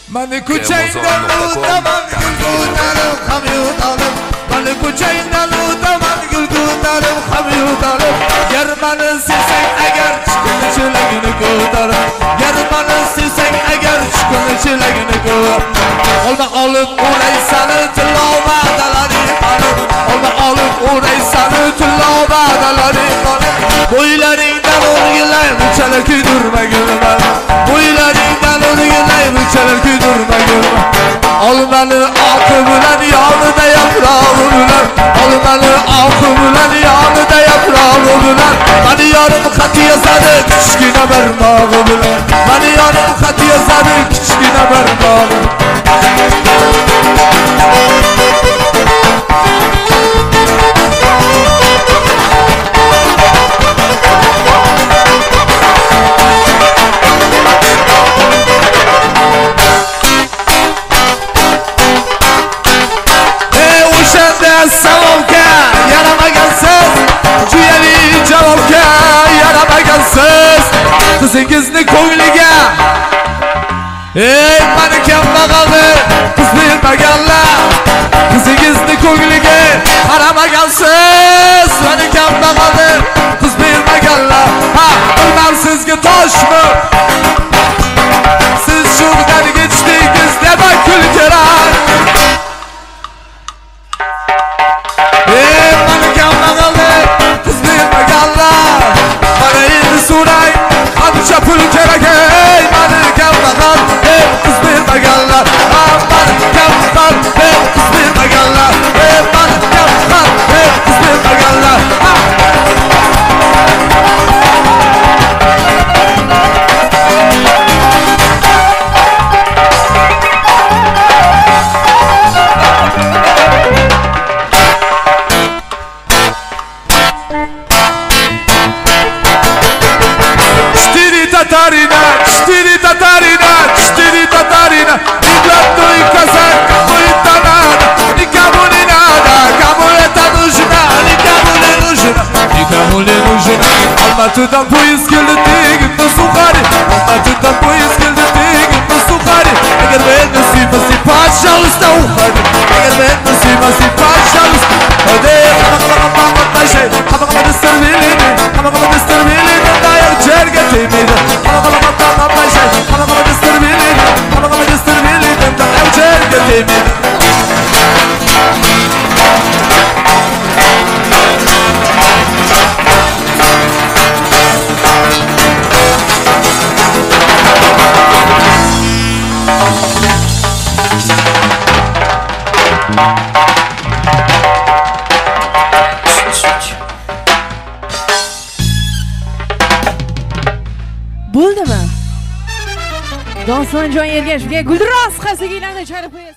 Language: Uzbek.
Mani ko'changdan o'taman gul ko'tarib ham yo'talib. Mani ko'changdan o'taman gul ko'tarib ham yo'talib. Gar mani sevsang agar chiqini chelagini ko'tarib. Gar mani sevsang agar chiqini chelagini ko'tarib. Olma olib o'raysan tilova dalaring qolib. Olma olib o'raysan tilova dalaring qolib. Bo'ylaringdan o'rgilay bunchalar kuydirmagilman. Bo'ylaringdan o'rgilay bunchalar kuydirmagilman. Olmani oqi bilan yonida yaprog'i bilan. Olmani oqi bilan yonida yaprog'i bilan. Mani yorim xat yozadi kichkina barmog'i bilan. Mani yorim xat yozadi kichkina barmog'i. Savobga yaramagansiz, juyali javobga yaramagansiz. Qizingizni ko'ngliga mani kambag'alni qiz bermaganlar. Qizingizni ko'ngliga qaramagansiz, mani kambag'alni qiz bermaganlar. Ha, bilmam sizga toshmi? Siz sho'rdan kechdingiz nima kul kerak? Mani kambag'alni qiz bermaganlar. Mana endi so'ray, qancha pul kerak? Mani kambag'al qiz bermaganlar. Mani kambag'al qiz bermaganlar. Mani kambag'al qiz bermaganlar. Tatarina, inglando in casa, coitanada, di camole nada, camole tanujina, di camole nujina, di camole nujina. Alma tutan pois geldi tig, no sukhari, alma tutan pois geldi tig, no sukhari. Eğer ben nasiba si paşa usta ukhari, eğer ben nasiba si paşa usta. Hadi kama taşe, kama disterbilini, kama disterbilini, dayak cerge temide, kama taşe, kama disterbilini. Bo'ldimi? Dostonjon Ergashevga Guldiroz qasigilarni chalib qo'yasiz.